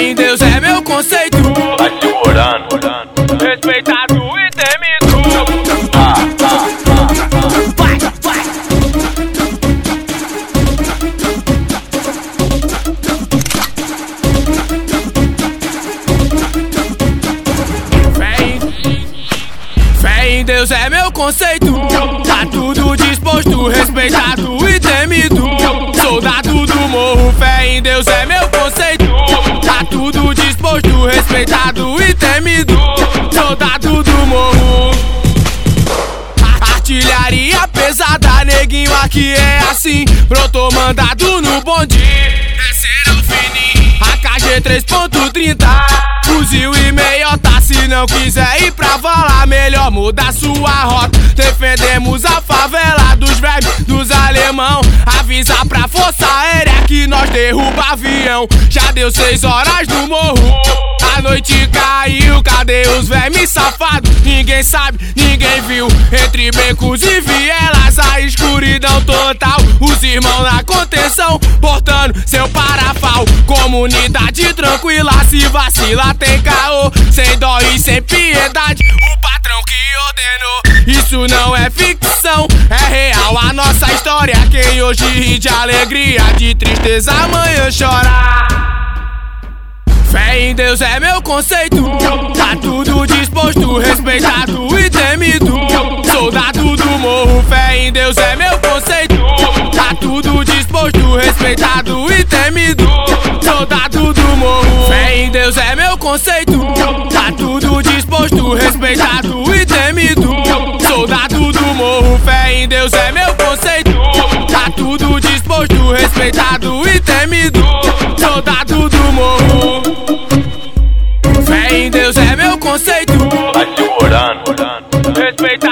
Fé em Deus é meu conceito. Vai segurando, Respeitado e temido. Vai, vai. Fé em Deus é meu conceito. Tá tudo disposto, respeitado e temido. Soldado do morro, fé em Deus é meu conceito. Tá tudo disposto, respeitado e temido. Soldado do morro. Artilharia pesada, neguinho, aqui é assim. Brotou mandado no bonde, desceram fininho. AKG 3.30, fuzil e meiota. Se não quiser ir pra vala, melhor mudar sua rota. Defendemos a favela dos velhos, dos alemão. Avisa pra força aérea que nós derruba avião. Já deu 6 horas no morro, a noite caiu. Cadê os vermes safados? Ninguém sabe, ninguém viu. Entre becos e vielas, a escuridão total. Os irmãos na contenção, portando seu parafal. Comunidade tranquila, se vacila tem caô. Sem dó e sem piedade, o patrão que ordenou. Isso não é ficção, é real a nossa história. Quem hoje ri de alegria, de tristeza amanhã chora. Fé em Deus é meu conceito. Tá tudo disposto, respeitado e temido. Soldado do morro, fé em Deus é meu conceito. Tá tudo disposto, respeitado e temido. Soldado do morro. Fé em Deus é meu conceito. Tá tudo disposto, respeitado e temido. Soldado do morro, fé em Deus é meu conceito. Tá tudo disposto, respeitado e temido. Soldado do morro. Fé em Deus é meu conceito. vai segurando, Respeitado